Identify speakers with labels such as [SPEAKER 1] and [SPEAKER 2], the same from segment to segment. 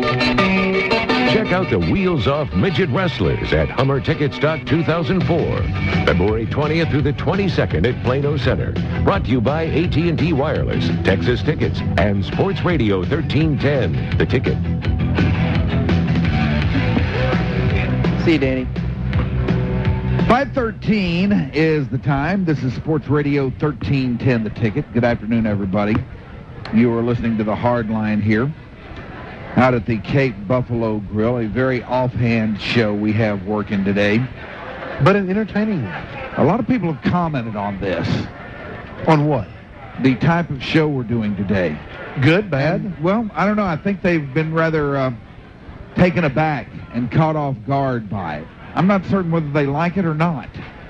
[SPEAKER 1] Check out the Wheels Off Midget Wrestlers at Hummer Ticket Stock 2004. February 20th through the 22nd at Plano Center. Brought to you by AT&T Wireless, Texas Tickets, and Sports Radio 1310. The Ticket.
[SPEAKER 2] See you, Danny.
[SPEAKER 3] 5:13 is the time. This is Sports Radio 1310, The Ticket. Good afternoon, everybody. You are listening to the Hard Line here out at the Cape Buffalo Grill, a very offhand show we have working today.
[SPEAKER 4] But an entertaining one.
[SPEAKER 3] A lot of people have commented on this.
[SPEAKER 4] On what?
[SPEAKER 3] The type of show we're doing today.
[SPEAKER 4] Good, bad?
[SPEAKER 3] And, well, I don't know. I think they've been rather taken aback and caught off guard by it. I'm not certain whether they like it or not.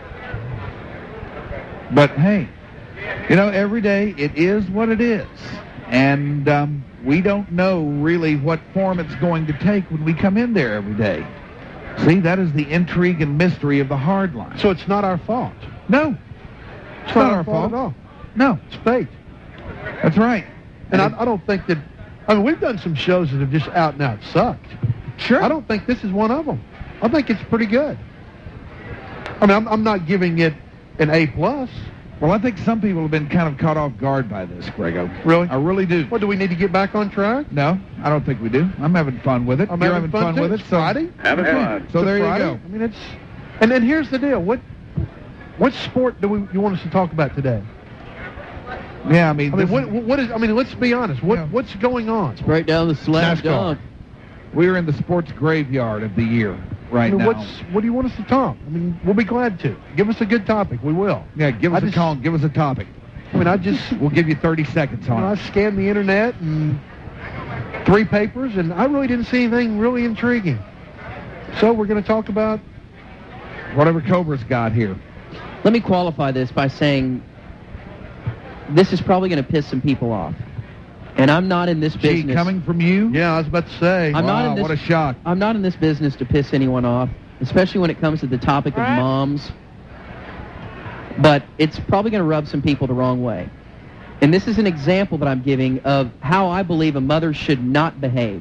[SPEAKER 3] But, hey, you know, every day it is what it is. And we don't know really what form it's going to take when we come in there every day. See, that is the intrigue and mystery of the Hard Line.
[SPEAKER 4] So it's not our fault?
[SPEAKER 3] No. It's not our fault
[SPEAKER 4] at all.
[SPEAKER 3] No.
[SPEAKER 4] It's fate.
[SPEAKER 3] That's right.
[SPEAKER 4] And I don't think that... I mean, we've done some shows that have just out and out sucked.
[SPEAKER 3] Sure.
[SPEAKER 4] I don't think this is one of them. I think it's pretty good. I mean, I'm not giving it an A+.
[SPEAKER 3] Well, I think some people have been kind of caught off guard by this, Grego.
[SPEAKER 4] Really?
[SPEAKER 3] I really do.
[SPEAKER 4] What, do we need to get back on track?
[SPEAKER 3] No, I don't think we do. I'm having fun with it.
[SPEAKER 4] You're having fun
[SPEAKER 3] with it.
[SPEAKER 4] It's Friday?
[SPEAKER 5] Having fun.
[SPEAKER 3] So there
[SPEAKER 4] Friday?
[SPEAKER 3] you go.
[SPEAKER 4] I mean, it's... And then here's the deal. What sport do you want us to talk about today?
[SPEAKER 3] Yeah, I mean,
[SPEAKER 4] what is... I mean, let's be honest. What's going on?
[SPEAKER 2] Right down the slam
[SPEAKER 4] NASCAR.
[SPEAKER 2] dunk.
[SPEAKER 3] we're in the sports graveyard of the year right now.
[SPEAKER 4] What do you want us to talk? I mean, we'll be glad to. Give us a good topic. We will.
[SPEAKER 3] Yeah, give us a call. Give us a topic.
[SPEAKER 4] I mean,
[SPEAKER 3] We'll give you 30 seconds on it.
[SPEAKER 4] I scanned the internet and 3 papers, and I really didn't see anything really intriguing. So we're going to talk about
[SPEAKER 3] whatever Cobra's got here.
[SPEAKER 2] Let me qualify this by saying this is probably going to piss some people off. And I'm not in this business.
[SPEAKER 3] Coming from you?
[SPEAKER 4] Yeah, I was about to say.
[SPEAKER 3] What a shock.
[SPEAKER 2] I'm not in this business to piss anyone off, especially when it comes to the topic of moms. But it's probably going to rub some people the wrong way. And this is an example that I'm giving of how I believe a mother should not behave.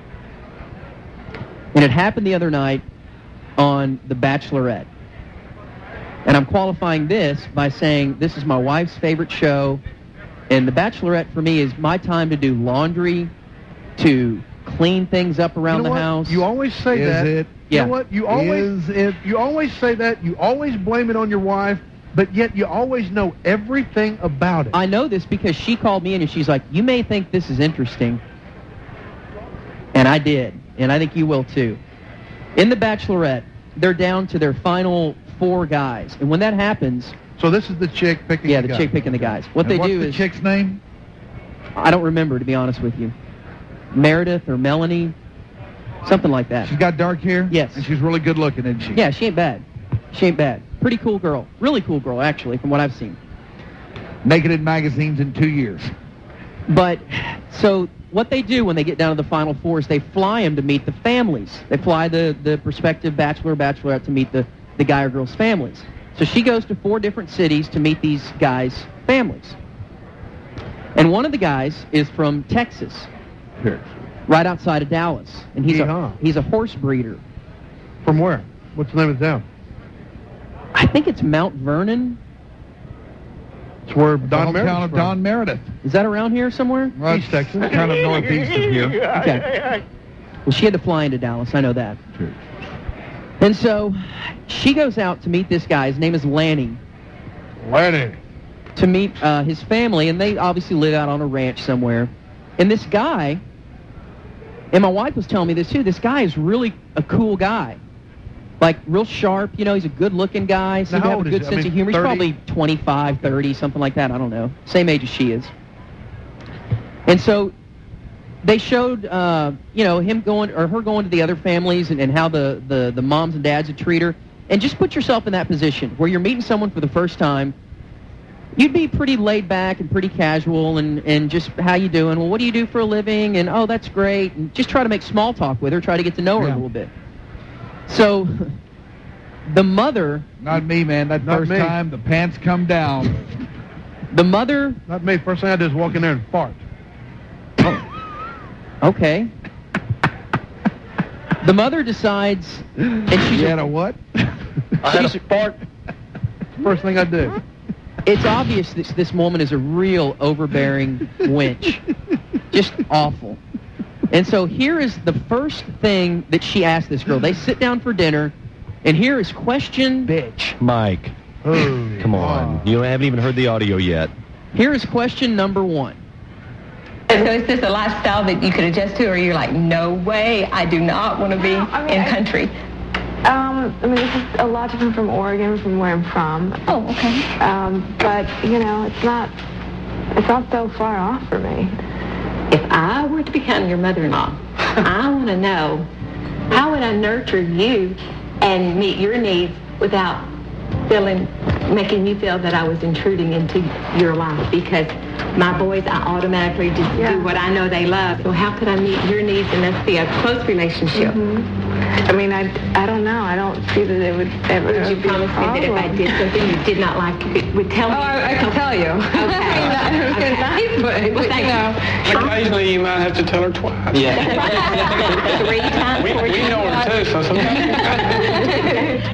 [SPEAKER 2] And it happened the other night on The Bachelorette. And I'm qualifying this by saying this is my wife's favorite show. And The Bachelorette for me is my time to do laundry, to clean things up around the house.
[SPEAKER 4] You always say that.
[SPEAKER 3] Is it?
[SPEAKER 4] You know what? You always say that. You always blame it on your wife, but yet you always know everything about it.
[SPEAKER 2] I know this because she called me in and she's like, you may think this is interesting. And I did. And I think you will too. In The Bachelorette, they're down to their final 4 guys. And when that happens...
[SPEAKER 4] So this is the chick picking the guys.
[SPEAKER 2] Yeah, the chick picking the guys. What they do is...
[SPEAKER 3] What's the chick's name?
[SPEAKER 2] I don't remember, to be honest with you. Meredith or Melanie, something like that.
[SPEAKER 3] She's got dark hair?
[SPEAKER 2] Yes.
[SPEAKER 3] And she's really good looking, isn't she?
[SPEAKER 2] Yeah, she ain't bad. She ain't bad. Pretty cool girl. Really cool girl, actually, from what I've seen.
[SPEAKER 3] Naked in magazines in 2 years.
[SPEAKER 2] But, so what they do when they get down to the final 4 is they fly them to meet the families. They fly the prospective bachelor or bachelorette to meet the guy or girl's families. So she goes to 4 different cities to meet these guys' families. And one of the guys is from Texas, right outside of Dallas. And he's a horse breeder.
[SPEAKER 4] From where? What's the name of the town?
[SPEAKER 2] I think it's Mount Vernon.
[SPEAKER 4] It's where Don Meredith
[SPEAKER 3] town of Don Meredith.
[SPEAKER 2] Is that around here somewhere?
[SPEAKER 3] Well, East Texas. Kind of northeast of here.
[SPEAKER 2] Okay. Well, she had to fly into Dallas. I know that.
[SPEAKER 3] True.
[SPEAKER 2] And so she goes out to meet this guy. His name is Lanny.
[SPEAKER 4] Lanny.
[SPEAKER 2] To meet his family, and they obviously live out on a ranch somewhere. And this guy, and my wife was telling me this too, this guy is really a cool guy. Like, real sharp, you know, he's a good-looking guy. Seems to have a good sense of humor. 30? He's probably 25, 30, something like that. I don't know. Same age as she is. And so they showed, him going, or her going to the other families and how the moms and dads would treat her. And just put yourself in that position where you're meeting someone for the first time. You'd be pretty laid back and pretty casual and just, how you doing? Well, what do you do for a living? And, oh, that's great. And just try to make small talk with her, try to get to know her a little bit. So the mother...
[SPEAKER 3] Not me, man. That first time, the pants come down.
[SPEAKER 2] The mother...
[SPEAKER 4] Not me. First thing I do is walk in there and fart.
[SPEAKER 2] Oh. Okay. The mother decides, and she's
[SPEAKER 3] You had a what?
[SPEAKER 4] I had a spark. First thing I do.
[SPEAKER 2] It's obvious that this woman is a real overbearing wench. Just awful. And so here is the first thing that she asked this girl. They sit down for dinner, and here is question...
[SPEAKER 3] Bitch.
[SPEAKER 5] Mike,
[SPEAKER 4] Oh,
[SPEAKER 5] come on. You haven't even heard the audio yet.
[SPEAKER 2] Here is question number 1.
[SPEAKER 6] So is this a lifestyle that you could adjust to, or you're like, no way, I do not want to be in country?
[SPEAKER 7] This is a lot different from Oregon, from where I'm from.
[SPEAKER 6] Oh, okay.
[SPEAKER 7] But, it's not so far off for me.
[SPEAKER 6] If I were to become your mother-in-law, I want to know, how would I nurture you and meet your needs without making you feel that I was intruding into your life? Because my boys, I automatically just do what I know they love. So how could I meet your needs and us be a close relationship?
[SPEAKER 7] I don't know. I don't see that it would ever
[SPEAKER 6] Would you
[SPEAKER 7] be a
[SPEAKER 6] promise me that if I
[SPEAKER 7] problem.
[SPEAKER 6] did something you did not like, you would tell me?
[SPEAKER 7] I can tell you.
[SPEAKER 6] Okay. Well, thank you.
[SPEAKER 8] Occasionally, you might have to tell her twice.
[SPEAKER 5] Yeah.
[SPEAKER 6] 3 times,
[SPEAKER 8] We
[SPEAKER 6] 4 times.
[SPEAKER 8] know her too, so sometimes.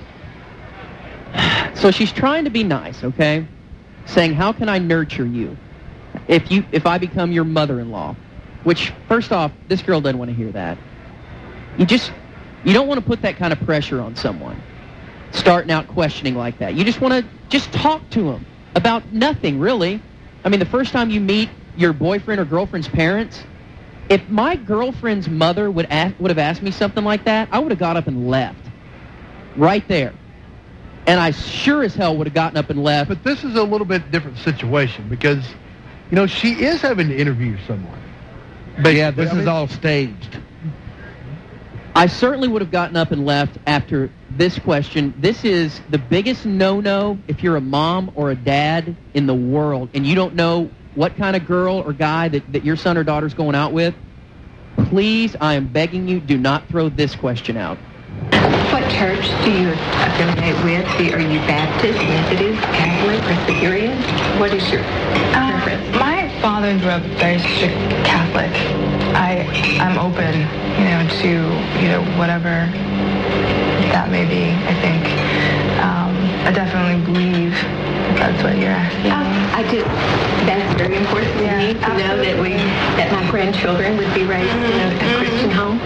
[SPEAKER 2] So she's trying to be nice, okay? Saying, how can I nurture you if I become your mother-in-law? Which, first off, this girl doesn't want to hear that. You don't want to put that kind of pressure on someone, starting out questioning like that. You just want to just talk to them about nothing, really. The first time you meet your boyfriend or girlfriend's parents, if my girlfriend's mother would have asked me something like that, I would have got up and left. Right there. And I sure as hell would have gotten up and left.
[SPEAKER 4] But this is a little bit different situation because, she is having to interview someone.
[SPEAKER 3] But yeah, this is all staged.
[SPEAKER 2] I certainly would have gotten up and left after this question. This is the biggest no-no if you're a mom or a dad in the world and you don't know what kind of girl or guy that your son or daughter's going out with. Please, I am begging you, do not throw this question out.
[SPEAKER 6] What church do you affiliate with? Are you Baptist, Methodist, Catholic, Presbyterian? What is your preference?
[SPEAKER 7] My father grew up very strict Catholic. I'm open, to, whatever that may be. I think I definitely believe that's what you're asking.
[SPEAKER 6] That's very important to me to know that my grandchildren would be raised in a Christian home.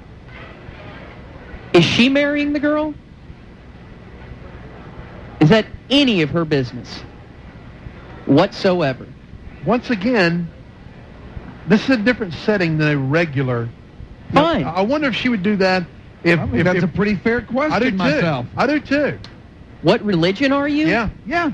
[SPEAKER 2] Is she marrying the girl? Is that any of her business whatsoever?
[SPEAKER 4] Once again, this is a different setting than a regular.
[SPEAKER 2] Fine.
[SPEAKER 4] I wonder if she would do that if
[SPEAKER 3] That's a pretty fair question
[SPEAKER 4] I do too.
[SPEAKER 3] myself.
[SPEAKER 4] I do too.
[SPEAKER 2] What religion are you?
[SPEAKER 4] Yeah.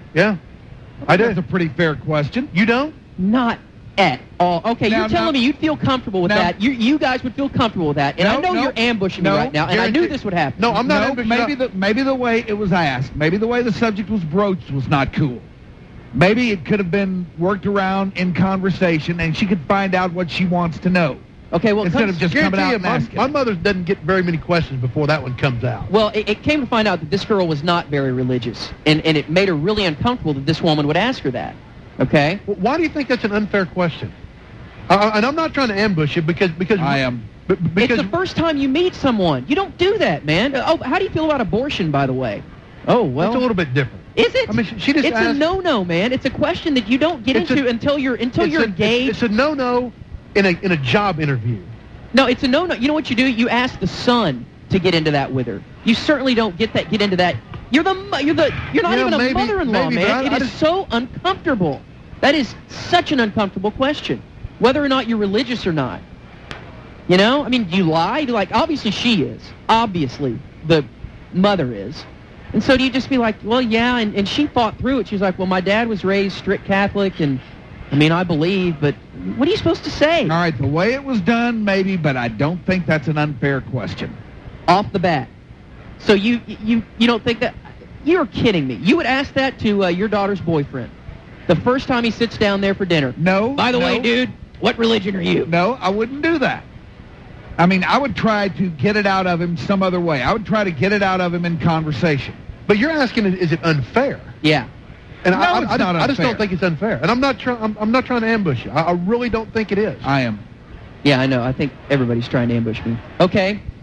[SPEAKER 3] I think that's a pretty fair question.
[SPEAKER 4] You don't?
[SPEAKER 2] Not at all. Okay,
[SPEAKER 3] Now,
[SPEAKER 2] you're telling me you'd feel comfortable with
[SPEAKER 3] now-
[SPEAKER 2] that. You guys would feel comfortable with that. And I know you're ambushing me right now, and I knew
[SPEAKER 4] guarantee-
[SPEAKER 2] this would happen.
[SPEAKER 4] No, I'm not.
[SPEAKER 3] No, maybe the way it was asked, maybe the way the subject was broached was not cool. Maybe it could have been worked around in conversation, and she could find out what she wants to know.
[SPEAKER 2] Okay, well,
[SPEAKER 3] Instead of just coming
[SPEAKER 4] Guarantee
[SPEAKER 3] out
[SPEAKER 4] you,
[SPEAKER 3] and
[SPEAKER 4] my
[SPEAKER 3] asking.
[SPEAKER 4] mother doesn't get very many questions before that one comes out.
[SPEAKER 2] Well, it came to find out that this girl was not very religious, and it made her really uncomfortable that this woman would ask her that. Okay?
[SPEAKER 4] Well, why do you think that's an unfair question? And I'm not trying to ambush you because
[SPEAKER 3] I am.
[SPEAKER 4] Because
[SPEAKER 2] It's the first time you meet someone. You don't do that, man. Oh, how do you feel about abortion, by the way? Oh, well.
[SPEAKER 4] it's a little bit different.
[SPEAKER 2] Is it?
[SPEAKER 4] I mean, she just
[SPEAKER 2] It's a
[SPEAKER 4] asked-
[SPEAKER 2] no-no, man. It's a question that you don't get
[SPEAKER 4] It's
[SPEAKER 2] into
[SPEAKER 4] a-
[SPEAKER 2] until you're
[SPEAKER 4] It's
[SPEAKER 2] engaged.
[SPEAKER 4] It's a no-no in a job interview.
[SPEAKER 2] No, it's a no-no. You know what you do? You ask the son to get into that with her. You certainly don't get into that. You're not even a
[SPEAKER 4] maybe-
[SPEAKER 2] mother-in-law,
[SPEAKER 4] maybe, but
[SPEAKER 2] man.
[SPEAKER 4] I
[SPEAKER 2] It is
[SPEAKER 4] just-
[SPEAKER 2] so uncomfortable. That is such an uncomfortable question, whether or not you're religious or not. You know, I mean, do you lie? Obviously she is. Obviously the mother is. And so do you just be like, well, yeah, and she fought through it. She's like, well, my dad was raised strict Catholic, and I mean, I believe, but what are you supposed to say?
[SPEAKER 3] All right, the way it was done, maybe, but I don't think that's an unfair question.
[SPEAKER 2] Off the bat. So you don't think that? You're kidding me. You would ask that to your daughter's boyfriend the first time he sits down there for dinner.
[SPEAKER 3] No.
[SPEAKER 2] By the
[SPEAKER 3] no,
[SPEAKER 2] way, dude, what religion are you?
[SPEAKER 3] No, I wouldn't do that. I mean, I would try to get it out of him some other way. I would try to get it out of him in conversation.
[SPEAKER 4] But you're asking, is it unfair?
[SPEAKER 2] Yeah.
[SPEAKER 4] And
[SPEAKER 3] No,
[SPEAKER 4] I
[SPEAKER 3] it's not
[SPEAKER 4] just don't
[SPEAKER 3] unfair.
[SPEAKER 4] think it's unfair. And I'm not trying to ambush you. I really don't think it is.
[SPEAKER 3] I am.
[SPEAKER 2] Yeah, I know. I think everybody's trying to ambush me. Okay.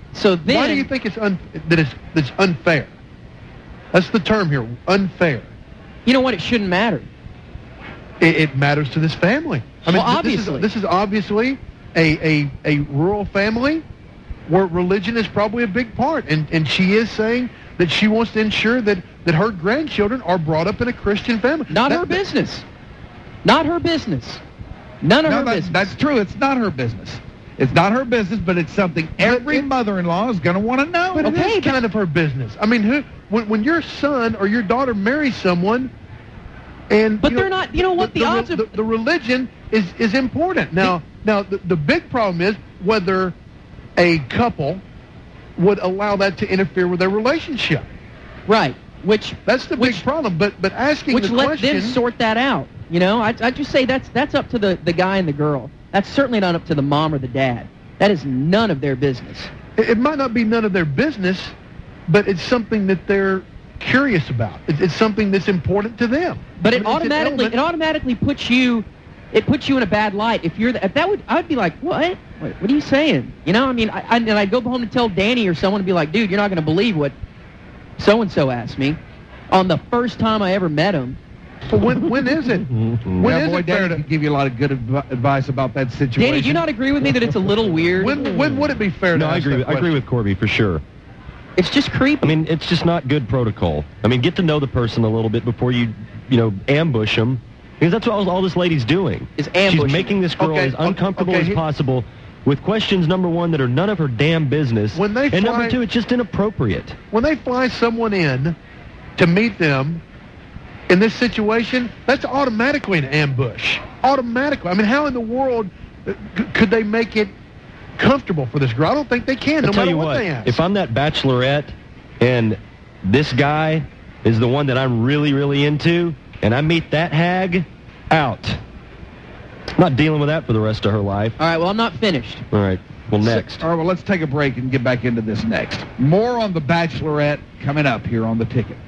[SPEAKER 2] So then,
[SPEAKER 4] why do you think it's that's unfair? That's the term here, unfair.
[SPEAKER 2] You know what? It shouldn't matter.
[SPEAKER 4] It matters to this family. I mean,
[SPEAKER 2] Well, obviously.
[SPEAKER 4] This is obviously a rural family where religion is probably a big part, and she is saying that she wants to ensure that her grandchildren are brought up in a Christian family.
[SPEAKER 2] Not her business. Not her business. None of her business.
[SPEAKER 3] That's true. It's not her business. It's not her business, but it's something every mother-in-law is going to want to know.
[SPEAKER 4] But it is kind of her business. I mean, when your son or your daughter marries someone, and
[SPEAKER 2] but they're not. You know what? The odds of
[SPEAKER 4] the religion is important. Now the big problem is whether a couple would allow that to interfere with their relationship.
[SPEAKER 2] Right.
[SPEAKER 4] That's the big problem. But asking the
[SPEAKER 2] let
[SPEAKER 4] question,
[SPEAKER 2] them sort that out. You know, I just say that's up to the guy and the girl. That's certainly not up to the mom or the dad. That is none of their business.
[SPEAKER 4] It might not be none of their business, but it's something that they're curious about. It's something that's important to them.
[SPEAKER 2] But it automatically puts you in a bad light. If you're I would be like, what are you saying? You know, I mean, I'd go home and tell Danny or someone and be like, dude, you're not going to believe what so and so asked me on the first time I ever met him.
[SPEAKER 4] Well, when is it? When is it fair
[SPEAKER 3] Danny can give you a lot of good advice about that situation.
[SPEAKER 2] Danny, do you not agree with me that it's a little weird?
[SPEAKER 4] When would it be fair?
[SPEAKER 5] No,
[SPEAKER 4] to
[SPEAKER 5] I agree with Corby for sure.
[SPEAKER 2] It's just creepy.
[SPEAKER 5] I mean, it's just not good protocol. I mean, get to know the person a little bit before you ambush them. Because that's what all this lady's doing.
[SPEAKER 2] Is ambushing.
[SPEAKER 5] She's making this girl as uncomfortable as possible with questions, number one, that are none of her damn business. And number two, it's just inappropriate.
[SPEAKER 4] When they fly someone in to meet them in this situation, that's automatically an ambush. Automatically. I mean, how in the world could they make it comfortable for this girl? I don't think they can, no matter what they ask.
[SPEAKER 5] If I'm that bachelorette and this guy is the one that I'm really, really into, and I meet that hag, out. I'm not dealing with that for the rest of her life.
[SPEAKER 2] All right, well, I'm not finished.
[SPEAKER 5] All right, well, next.
[SPEAKER 3] All right, well, let's take a break and get back into this next. More on The Bachelorette coming up here on The Ticket.